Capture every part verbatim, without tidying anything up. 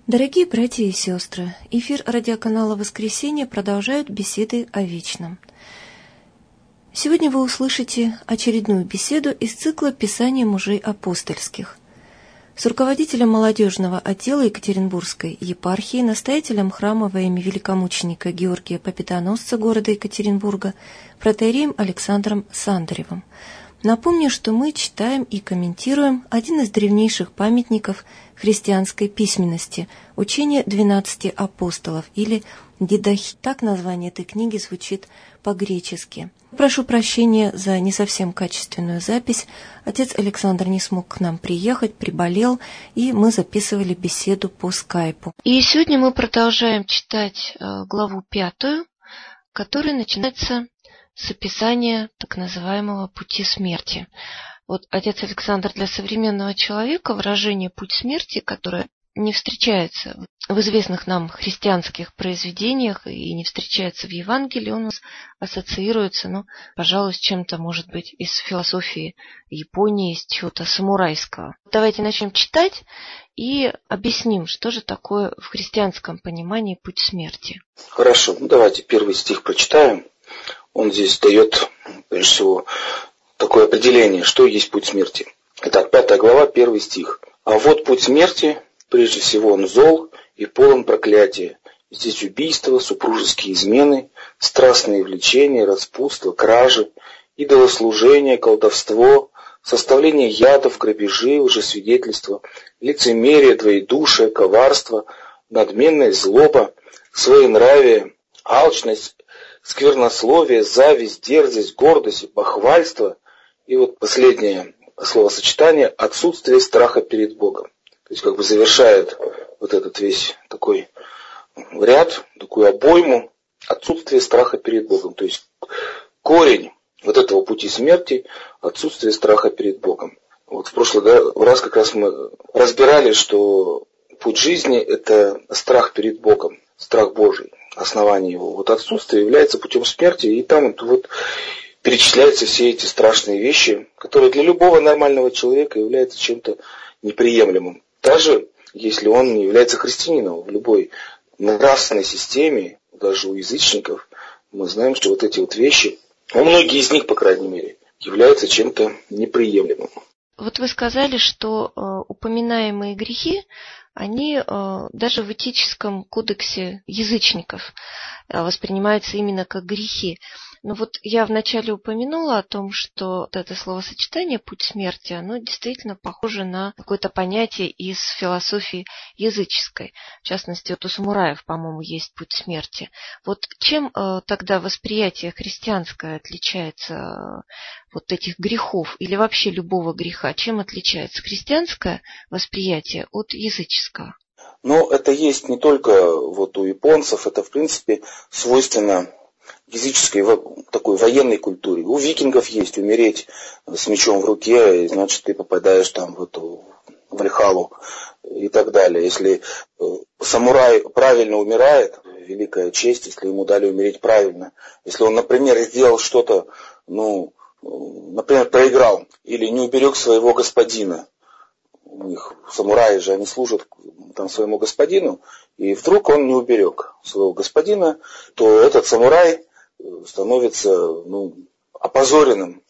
Дорогие братья и сестры, эфир радиоканала «Воскресенье» продолжают беседы о вечном. Сегодня вы услышите очередную беседу из цикла «Писания мужей апостольских» с руководителем молодежного отдела Екатеринбургской епархии, настоятелем храма во имя великомученика Георгия Победоносца города Екатеринбурга, протоиереем Александром Сандаревым. Напомню, что мы читаем и комментируем один из древнейших памятников христианской письменности – учение двенадцати апостолов, или Дидахи. Так название этой книги звучит по-гречески. Прошу прощения за не совсем качественную запись. Отец Александр не смог к нам приехать, приболел, и мы записывали беседу по скайпу. И сегодня мы продолжаем читать главу пятую, которая начинается с описания так называемого пути смерти. Вот, отец Александр, для современного человека выражение «путь смерти», которое не встречается в известных нам христианских произведениях и не встречается в Евангелии, он у нас ассоциируется, ну, пожалуй, с чем-то, может быть, из философии Японии, из чего-то самурайского. Давайте начнем читать и объясним, что же такое в христианском понимании путь смерти. Хорошо, ну давайте первый стих прочитаем. Он здесь дает, прежде всего, такое определение, что есть путь смерти. Итак, пятая глава, первый стих. «А вот путь смерти, прежде всего он зол и полон проклятия. Здесь убийства, супружеские измены, страстные влечения, распутство, кражи, идолослужение, колдовство, составление ядов, грабежи, лжесвидетельство, лицемерие, двоедушие, коварство, надменная злоба, своенравие, алчность, сквернословие, зависть, дерзость, гордость, бахвальство». И вот последнее словосочетание – отсутствие страха перед Богом. То есть как бы завершает вот этот весь такой ряд, такую обойму отсутствие страха перед Богом. То есть корень вот этого пути смерти – отсутствие страха перед Богом. Вот в прошлый раз как раз мы разбирали, что путь жизни – это страх перед Богом, страх Божий. Основание его. Вот отсутствие является путем смерти, и там вот перечисляются все эти страшные вещи, которые для любого нормального человека являются чем-то неприемлемым. Даже если он не является христианином, в любой нравственной системе, даже у язычников, мы знаем, что вот эти вот вещи, ну, многие из них, по крайней мере, являются чем-то неприемлемым. Вот вы сказали, что э, упоминаемые грехи, они э, даже в этическом кодексе язычников э, воспринимаются именно как грехи. Но вот я вначале упомянула о том, что вот это словосочетание «путь смерти», оно действительно похоже на какое-то понятие из философии языческой. В частности, вот у самураев, по-моему, есть путь смерти. Вот чем э, тогда восприятие христианское отличается э, вот этих грехов или вообще любого греха? Чем отличается христианское восприятие от языческого? Ну, это есть не только вот у японцев, это, в принципе, свойственно языческой такой военной культуре. У викингов есть умереть с мечом в руке, и значит ты попадаешь там в эту Вальхалу и так далее. Если самурай правильно умирает, великая честь, если ему дали умереть правильно. Если он, например, сделал что-то, ну, например, проиграл или не уберег своего господина. У них самураи же, они служат там своему господину, и вдруг он не уберег своего господина, то этот самурай становится, ну, опозоренным.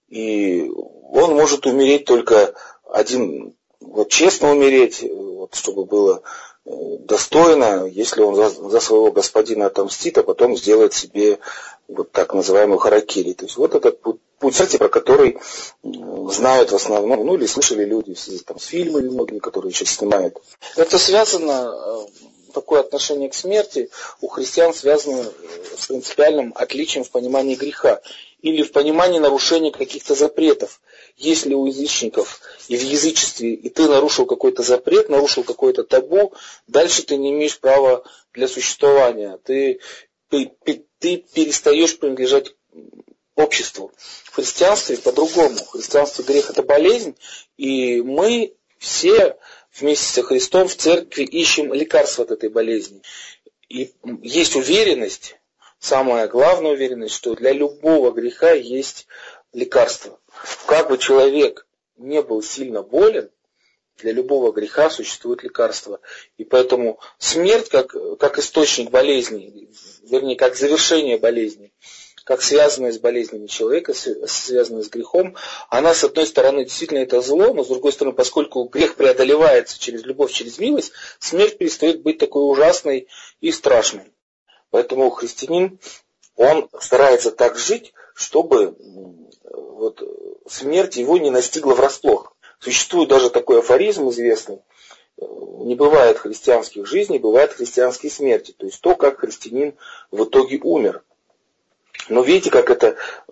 И он может умереть только один, вот честно умереть, вот, чтобы было достойно, если он за, за своего господина отомстит, а потом сделает себе вот так называемую харакири. То есть вот этот путь, путь смерти, про который знают в основном, ну или слышали люди там, с фильмами многими, которые сейчас снимают. Это связано, такое отношение к смерти у христиан связано с принципиальным отличием в понимании греха или в понимании нарушения каких-то запретов. Если у язычников и в язычестве и ты нарушил какой-то запрет, нарушил какое-то табу, дальше ты не имеешь права для существования. Ты, ты, ты перестаешь принадлежать обществу. В христианстве по-другому. В христианстве грех – это болезнь, и мы все вместе со Христом в церкви ищем лекарства от этой болезни. И есть уверенность, самая главная уверенность, что для любого греха есть лекарство. Как бы человек не был сильно болен, Для любого греха существует лекарство. И поэтому смерть, как, как источник болезни, вернее, как завершение болезни, как связанная с болезнями человека, связанная с грехом, она, с одной стороны, действительно это зло, но с другой стороны, поскольку грех преодолевается через любовь, через милость, смерть перестает быть такой ужасной и страшной. Поэтому христианин, он старается так жить, чтобы вот, смерть его не настигла врасплох. Существует даже такой афоризм известный: не бывает христианских жизней, бывают христианские смерти. То есть то, как христианин в итоге умер. Но видите, как это,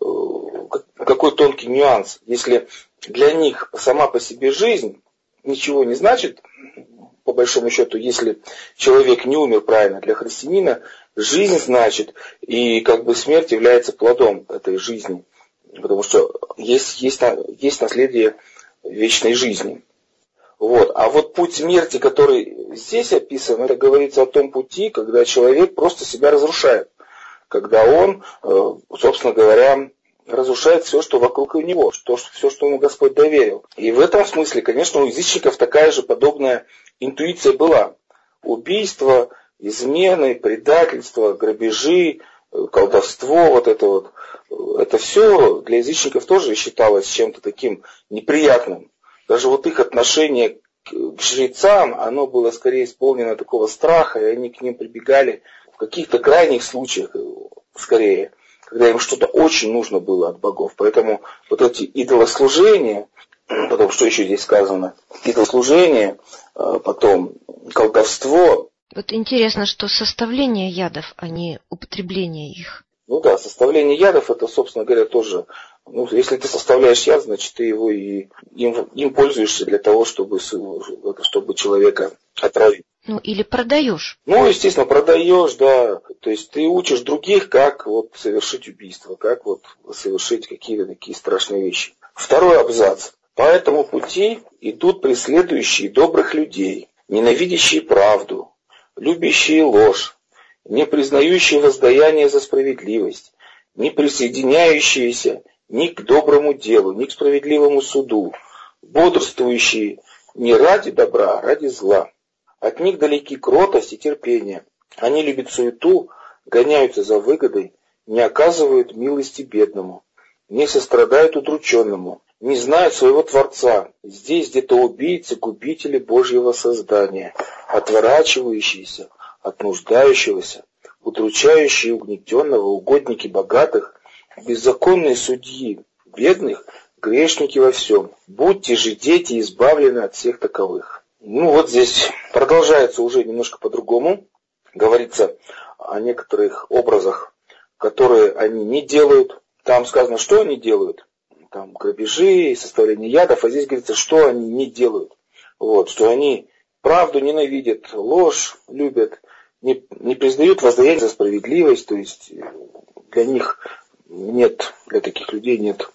какой тонкий нюанс. Если для них сама по себе жизнь ничего не значит, по большому счету, если человек не умер правильно, для христианина жизнь значит, и как бы смерть является плодом этой жизни. Потому что есть, есть, есть наследие вечной жизни. Вот. А вот путь смерти, который здесь описан, это говорится о том пути, когда человек просто себя разрушает. Когда он, собственно говоря, разрушает все, что вокруг него, что, все, что ему Господь доверил. И в этом смысле, конечно, у язычников такая же подобная интуиция была. Убийство, измены, предательство, грабежи, колдовство, вот это вот, это все для язычников тоже считалось чем-то таким неприятным. Даже вот их отношение к жрецам, оно было скорее исполнено такого страха, и они к ним прибегали в каких-то крайних случаях, скорее, когда им что-то очень нужно было от богов. Поэтому вот эти идолослужения, потом, что еще здесь сказано, идолослужение, потом колдовство. Вот интересно, что составление ядов, а не употребление их. Ну да, составление ядов, это, собственно говоря, тоже, ну, если ты составляешь яд, значит, ты его и им, им пользуешься для того, чтобы, чтобы человека отравить. Ну, или продаешь. Ну, естественно, продаешь, да. То есть ты учишь других, как вот совершить убийство, как вот совершить какие-то такие страшные вещи. Второй абзац. По этому пути идут преследующие добрых людей, ненавидящие правду, любящие ложь, не признающие воздаяние за справедливость, не присоединяющиеся ни к доброму делу, ни к справедливому суду, бодрствующие не ради добра, а ради зла. От них далеки кротость и терпение. Они любят суету, гоняются за выгодой, не оказывают милости бедному, не сострадают удрученному, не знают своего Творца. Здесь где-то убийцы, губители Божьего создания, отворачивающиеся от нуждающегося, удручающие угнетенного, угодники богатых, беззаконные судьи бедных, грешники во всем. Будьте же, дети, избавлены от всех таковых. Ну вот здесь продолжается уже немножко по-другому. Говорится о некоторых образах, которые они не делают. Там сказано, что они делают. Там грабежи, составление ядов. А здесь говорится, что они не делают. Вот, что они правду ненавидят, ложь любят, не, не признают воздаяние за справедливость. То есть для них нет, для таких людей нет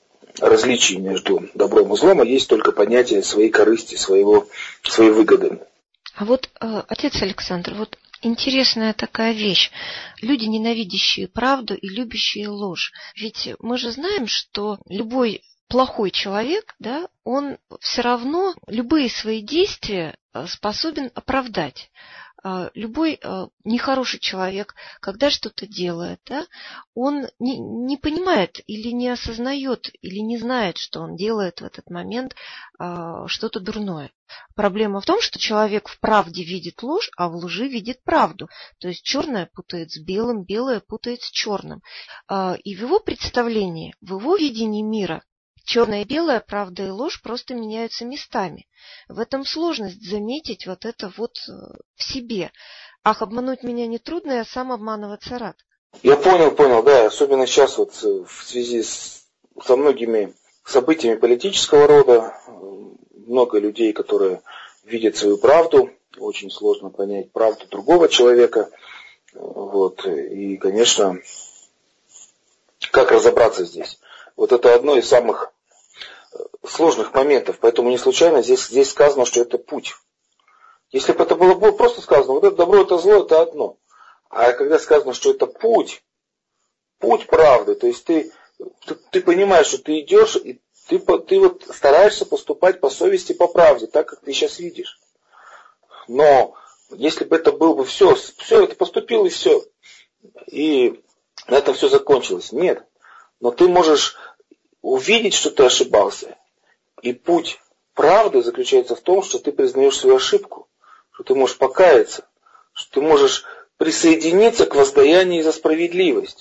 различий между добром и злом, а есть только понятие своей корысти, своего, своей выгоды. А вот, э, отец Александр, вот интересная такая вещь. Люди, ненавидящие правду и любящие ложь. Ведь мы же знаем, что любой плохой человек, да, он все равно любые свои действия способен оправдать. Любой нехороший человек, когда что-то делает, да, он не, не понимает или не осознает, или не знает, что он делает в этот момент а, что-то дурное. Проблема в том, что человек в правде видит ложь, а в лжи видит правду. То есть черное путает с белым, белое путает с черным. А, и в его представлении, в его видении мира, черное и белое, правда и ложь просто меняются местами. В этом сложность заметить вот это вот в себе. Ах, обмануть меня нетрудно, я сам обманываться рад. Я понял, понял, да. Особенно сейчас вот в связи с, со многими событиями политического рода, много людей, которые видят свою правду, очень сложно понять правду другого человека. Вот. И, конечно, как разобраться здесь? Вот это одно из самых сложных моментов, поэтому не случайно здесь, здесь сказано, что это путь. Если бы это было просто сказано, вот это добро, это зло, это одно. А когда сказано, что это путь, путь правды, то есть ты, ты, ты понимаешь, что ты идешь, и Ты, ты вот стараешься поступать по совести, по правде, так, как ты сейчас видишь. Но если бы это было бы все, все это поступило и все, и на этом все закончилось. Нет. Но ты можешь увидеть, что ты ошибался. И путь правды заключается в том, что ты признаешь свою ошибку, что ты можешь покаяться, что ты можешь присоединиться к воздаянию за справедливость.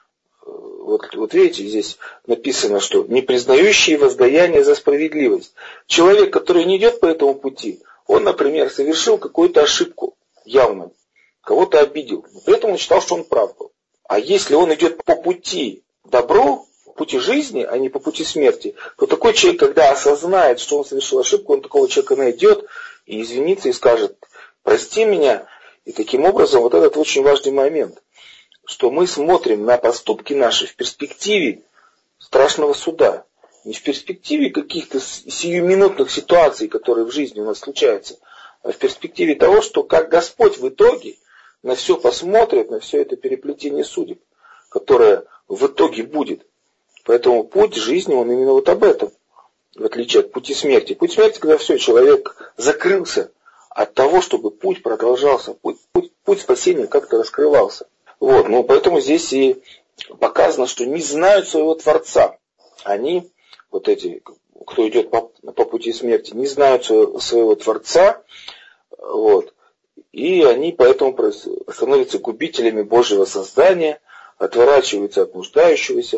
Вот, вот видите, здесь написано, что не признающий воздаяние за справедливость. Человек, который не идет по этому пути, он, например, совершил какую-то ошибку явно, кого-то обидел, но при этом он считал, что он прав был. А если он идет по пути добро, по пути жизни, а не по пути смерти, то такой человек, когда осознает, что он совершил ошибку, он такого человека найдет и извинится и скажет: прости меня. И таким образом, вот этот очень важный момент, что мы смотрим на поступки наши в перспективе страшного суда. Не в перспективе каких-то сиюминутных ситуаций, которые в жизни у нас случаются, а в перспективе того, что как Господь в итоге на все посмотрит, на все это переплетение судеб, которое в итоге будет. Поэтому путь жизни, он именно вот об этом, в отличие от пути смерти. Путь смерти, когда все, человек закрылся от того, чтобы путь продолжался, путь, путь, путь спасения как-то раскрывался. Вот, ну, поэтому здесь и показано, что не знают своего Творца. Они, вот эти, кто идет по, по пути смерти, не знают своего, своего Творца, вот, и они поэтому становятся губителями Божьего создания, отворачиваются от нуждающегося.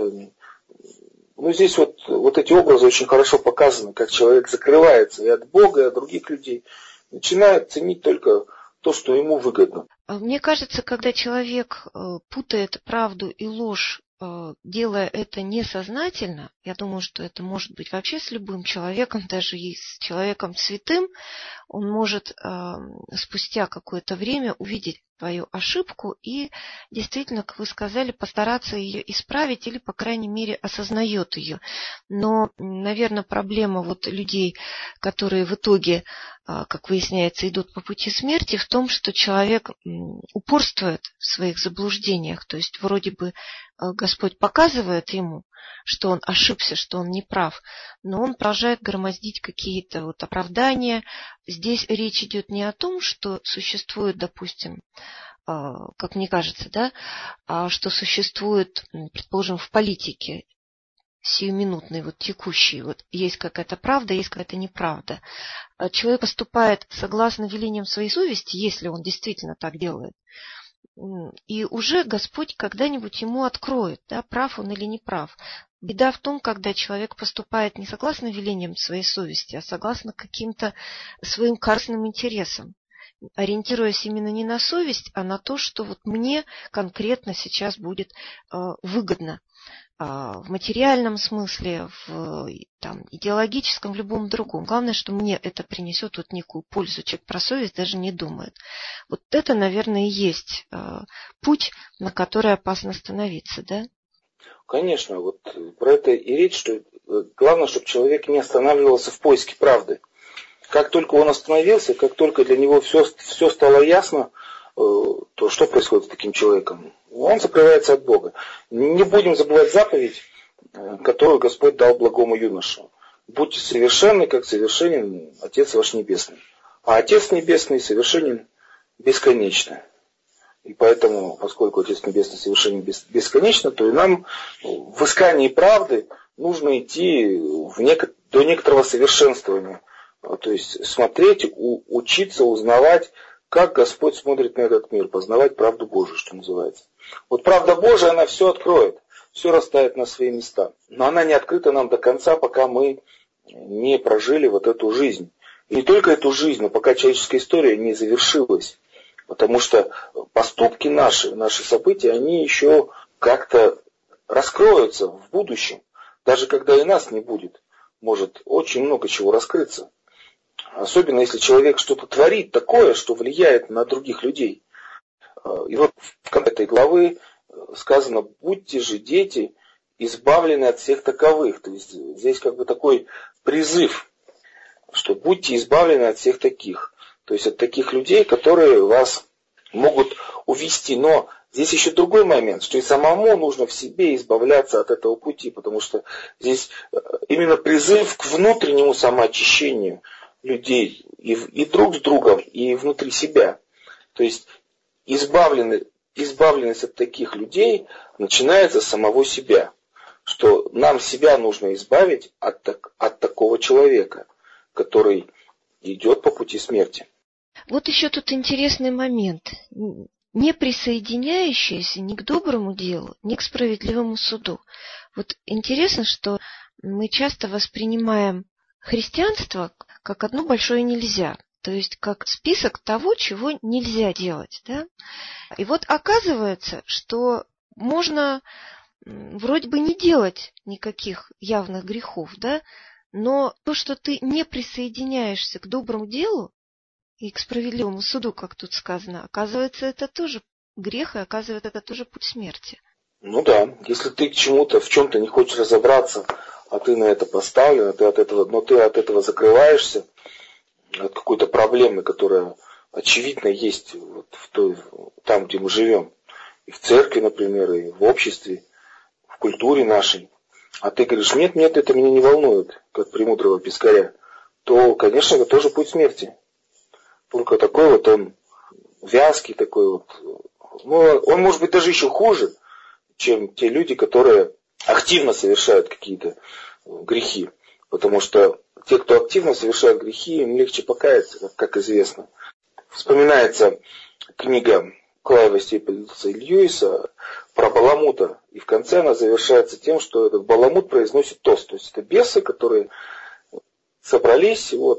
Ну, здесь вот, вот эти образы очень хорошо показаны, как человек закрывается и от Бога, и от других людей, начинает ценить только то, что ему выгодно. Мне кажется, когда человек путает правду и ложь, делая это несознательно, я думаю, что это может быть вообще с любым человеком, даже и с человеком святым, он может спустя какое-то время увидеть свою ошибку и действительно, как вы сказали, постараться ее исправить или, по крайней мере, осознает ее. Но, наверное, проблема вот людей, которые в итоге, как выясняется, идут по пути смерти, в том, что человек упорствует в своих заблуждениях. То есть вроде бы Господь показывает ему, что он ошибся, что он не прав, но он продолжает громоздить какие-то вот оправдания. Здесь речь идет не о том, что существует, допустим, как мне кажется, да, а что существует, предположим, в политике сиюминутной, вот текущей, вот есть какая-то правда, есть какая-то неправда. Человек поступает согласно велениям своей совести, если он действительно так делает, и уже Господь когда-нибудь ему откроет, да, прав он или не прав. Беда в том, когда человек поступает не согласно велениям своей совести, а согласно каким-то своим корыстным интересам, ориентируясь именно не на совесть, а на то, что вот мне конкретно сейчас будет э, выгодно. В материальном смысле, в там, идеологическом, в любом другом. Главное, что мне это принесет вот некую пользу. Человек про совесть даже не думает. Вот это, наверное, и есть э, путь, на который опасно становиться, да? Конечно, вот про это и речь, что главное, чтобы человек не останавливался в поиске правды. Как только он остановился, как только для него все, все стало ясно, то что происходит с таким человеком? Он закрывается от Бога. Не будем забывать заповедь, которую Господь дал благому юноше. Будьте совершенны, как совершенен Отец ваш Небесный. А Отец Небесный совершенен бесконечно. И поэтому, поскольку Отец Небесный совершенен бесконечно, то и нам в искании правды нужно идти в нек- до некоторого совершенствования. То есть смотреть, у- учиться, узнавать, как Господь смотрит на этот мир, познавать правду Божию, что называется. Вот правда Божия, она все откроет, все расставит на свои места. Но она не открыта нам до конца, пока мы не прожили вот эту жизнь. И не только эту жизнь, но пока человеческая история не завершилась. Потому что поступки наши, наши события, они еще как-то раскроются в будущем. Даже когда и нас не будет, может очень много чего раскрыться. Особенно если человек что-то творит такое, что влияет на других людей. И вот в конце этой главы сказано: будьте же дети, избавлены от всех таковых. То есть здесь как бы такой призыв, что будьте избавлены от всех таких. То есть от таких людей, которые вас могут увести. Но здесь еще другой момент, что и самому нужно в себе избавляться от этого пути, потому что здесь именно призыв к внутреннему самоочищению людей и, и друг с другом, и внутри себя. То есть избавленный, избавленность от таких людей начинается с самого себя. Что нам себя нужно избавить от, так, от такого человека, который идет по пути смерти. Вот еще тут интересный момент. Не присоединяющиеся ни к доброму делу, ни к справедливому суду. Вот интересно, что мы часто воспринимаем христианство как одно большое нельзя. То есть как список того, чего нельзя делать. Да? И вот оказывается, что можно вроде бы не делать никаких явных грехов, да, но то, что ты не присоединяешься к доброму делу и к справедливому суду, как тут сказано, оказывается, это тоже грех, и оказывается, это тоже путь смерти. Ну да, если ты к чему-то, в чем-то не хочешь разобраться, а ты на это поставлен, а ты от этого, но ты от этого закрываешься, от какой-то проблемы, которая очевидно есть вот в той, там, где мы живем, и в церкви, например, и в обществе, в культуре нашей, а ты говоришь, нет, нет, это меня не волнует, как премудрого пескаря, то, конечно, это тоже путь смерти. Только такой вот он вязкий, такой вот. Ну, он может быть даже еще хуже, чем те люди, которые активно совершают какие-то грехи. Потому что те, кто активно совершает грехи, им легче покаяться, как, как известно. Вспоминается книга Клайва Стейплса Льюиса про Баламута. И в конце она завершается тем, что этот Баламут произносит тост. То есть это бесы, которые собрались вот,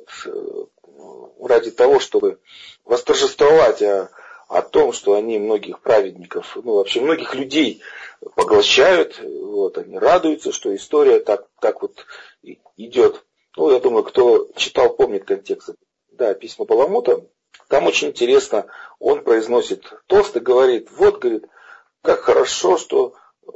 ради того, чтобы восторжествовать о, о том, что они многих праведников, ну вообще многих людей поглощают. Вот, они радуются, что история так, так вот идет. Ну, я думаю, кто читал, помнит контекст. Да, письма Баламута. Там очень интересно, он произносит тост и говорит, вот, говорит, как хорошо, что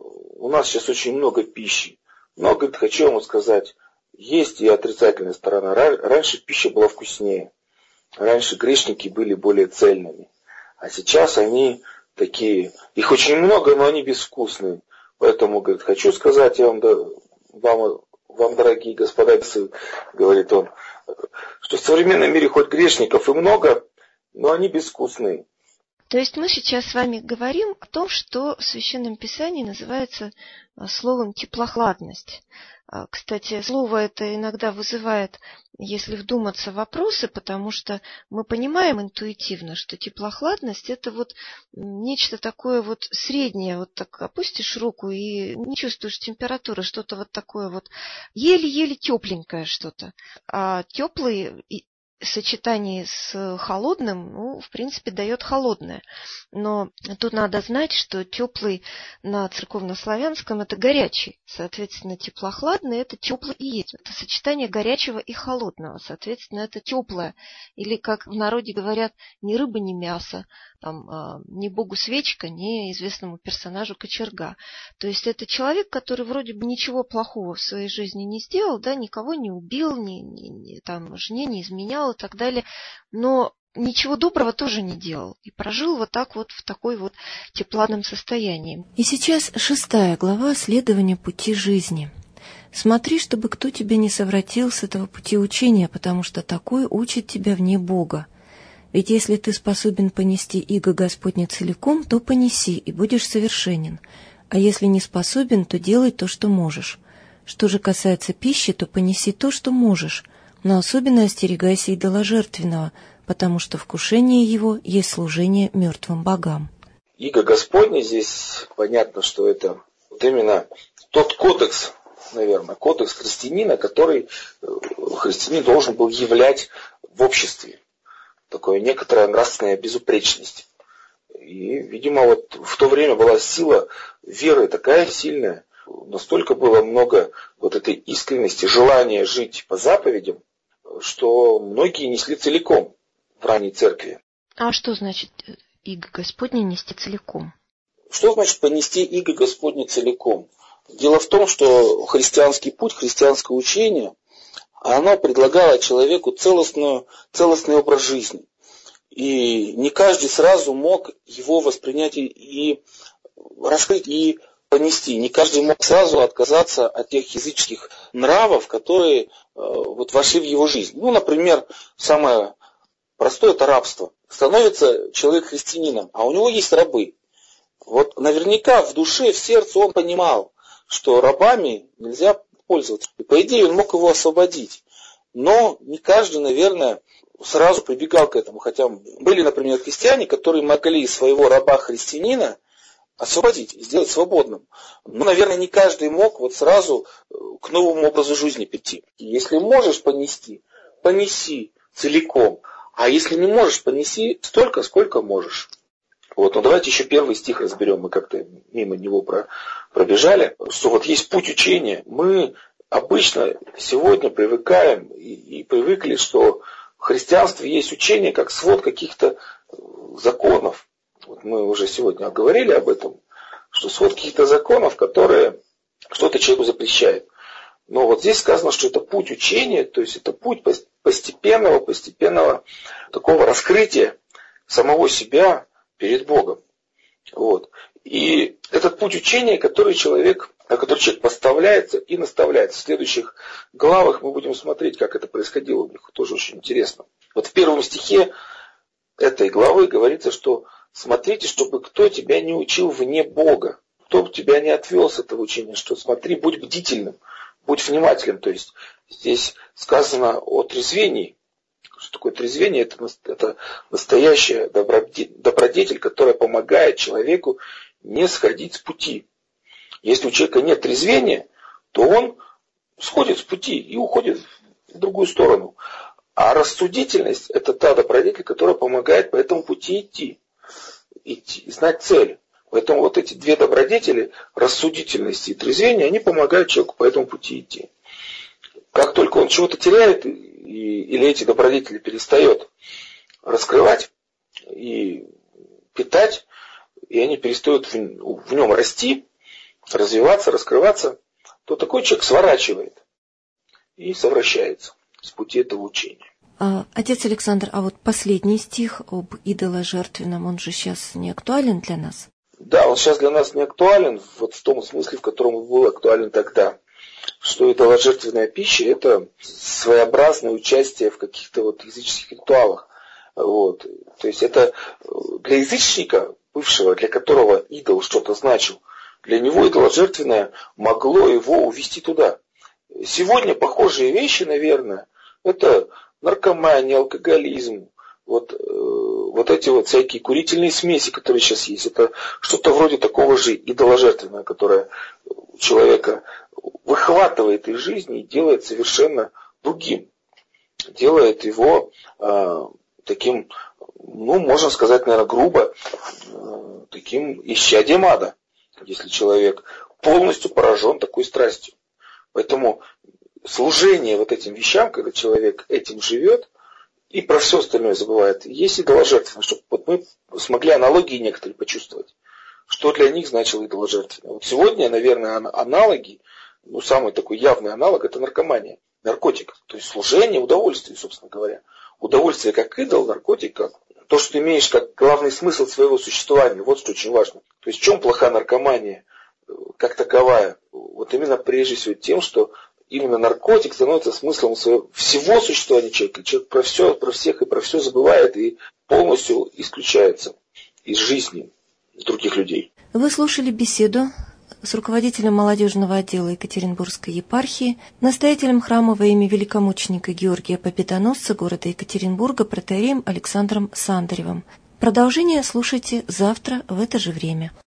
у нас сейчас очень много пищи. Но, говорит, хочу вам сказать, есть и отрицательная сторона. Раньше пища была вкуснее. Раньше грешники были более цельными. А сейчас они такие, их очень много, но они безвкусные. Поэтому, говорит, хочу сказать я вам, да, вам, вам, дорогие господа, говорит он, что в современном мире хоть грешников и много, но они безвкусные. То есть мы сейчас с вами говорим о том, что в Священном Писании называется словом теплохладность. Кстати, слово это иногда вызывает, если вдуматься, вопросы, потому что мы понимаем интуитивно, что теплохладность это вот нечто такое вот среднее, вот так опустишь руку и не чувствуешь температуры, что-то вот такое вот еле-еле тепленькое что-то. А теплый в сочетании с холодным, ну, в принципе, дает холодное. Но тут надо знать, что теплый на церковнославянском это горячий. Соответственно, теплохладный это теплый и есть. Это сочетание горячего и холодного. Соответственно, это теплое. Или, как в народе говорят, ни рыба, ни мясо. Там, ни богу свечка, ни известному персонажу кочерга. То есть это человек, который вроде бы ничего плохого в своей жизни не сделал, да, никого не убил, ни, ни, ни, там, жене не изменял и так далее, но ничего доброго тоже не делал. И прожил вот так вот в такой вот тепловном состоянии. И сейчас шестая глава «Следование пути жизни». Смотри, чтобы кто тебя не совратил с этого пути учения, потому что такой учит тебя вне Бога. Ведь если ты способен понести иго Господне целиком, то понеси, и будешь совершенен. А если не способен, то делай то, что можешь. Что же касается пищи, то понеси то, что можешь, но особенно остерегайся идоложертвенного, потому что вкушение его есть служение мертвым богам. Иго Господне здесь понятно, что это вот именно тот кодекс, наверное, кодекс христианина, который христианин должен был являть в обществе. Такая некоторая нравственная безупречность. И, видимо, вот в то время была сила веры такая сильная, настолько было много вот этой искренности, желания жить по заповедям, что многие несли целиком в ранней церкви. А что значит иго Господне нести целиком? Что значит понести иго Господне целиком? Дело в том, что христианский путь, христианское учение, оно предлагало человеку целостную, целостный образ жизни. И не каждый сразу мог его воспринять и, и раскрыть, и понести. Не каждый мог сразу отказаться от тех языческих нравов, которые э, вот вошли в его жизнь. Ну, например, самое простое – это рабство. Становится человек христианином, а у него есть рабы. Вот наверняка в душе, в сердце он понимал, что рабами нельзя пользоваться. И по идее он мог его освободить. Но не каждый, наверное, сразу прибегал к этому. Хотя были, например, христиане, которые могли своего раба-христианина освободить, сделать свободным. Но, наверное, не каждый мог вот сразу к новому образу жизни прийти. Если можешь понести, понеси целиком. А если не можешь, понеси столько, сколько можешь. Вот, ну давайте еще первый стих разберем. Мы как-то мимо него про, пробежали. Что вот есть путь учения. Мы обычно сегодня привыкаем и, и привыкли, что в христианстве есть учение как свод каких-то законов. Вот мы уже сегодня говорили об этом, что свод каких-то законов, которые что-то человеку запрещают. Но вот здесь сказано, что это путь учения, то есть это путь постепенного, постепенного такого раскрытия самого себя перед Богом. Вот. И этот путь учения, который человек, на который человек поставляется и наставляется. В следующих главах мы будем смотреть, как это происходило у них. Тоже очень интересно. Вот в первом стихе этой главы говорится, что смотрите, чтобы кто тебя не учил вне Бога, кто тебя не отвел с этого учения, что смотри, будь бдительным, будь внимательным. То есть здесь сказано о трезвении. Что такое трезвение? Это, это настоящая добродетель, которая помогает человеку не сходить с пути. Если у человека нет трезвения, то он сходит с пути и уходит в другую сторону. А рассудительность – это та добродетель, которая помогает по этому пути идти, идти, знать цель. Поэтому вот эти две добродетели, рассудительность и трезвение, они помогают человеку по этому пути идти. Как только он чего-то теряет, и, или эти добродетели перестает раскрывать и питать, и они перестают в, в нем расти, развиваться, раскрываться, то такой человек сворачивает и совращается с пути этого учения. А, отец Александр, а вот последний стих об идоложертвенном, он же сейчас не актуален для нас? Да, он сейчас для нас не актуален, вот в том смысле, в котором он был актуален тогда. Что идоложертвенная пища – это своеобразное участие в каких-то вот языческих ритуалах. Вот. То есть это для язычника, бывшего, для которого идол что-то значил, для него идоложертвенное могло его увести туда. Сегодня похожие вещи, наверное, это наркомания, алкоголизм, вот, вот эти вот всякие курительные смеси, которые сейчас есть. Это что-то вроде такого же идоложертвенного, которое человека выхватывает из жизни и делает совершенно другим. Делает его э, таким, ну, можно сказать, наверное, грубо, э, таким исчадием ада, если человек полностью поражен такой страстью. Поэтому служение вот этим вещам, когда человек этим живет и про все остальное забывает, есть идоложертвенное, чтобы вот мы смогли аналогии некоторые почувствовать, что для них значило идоложертвенное. Вот сегодня, наверное, аналоги, ну, самый такой явный аналог – это наркомания, наркотик. То есть служение, удовольствие, собственно говоря. Удовольствие как идол, наркотик как то, что ты имеешь как главный смысл своего существования. Вот что очень важно. То есть в чем плоха наркомания как таковая? Вот именно прежде всего тем, что именно наркотик становится смыслом своего, всего существования человека. Человек про все, про всех и про все забывает и полностью исключается из жизни других людей. Вы слушали беседу с руководителем молодежного отдела Екатеринбургской епархии, настоятелем храма во имя великомученика Георгия Победоносца города Екатеринбурга протоиереем Александром Сандаревым. Продолжение слушайте завтра в это же время.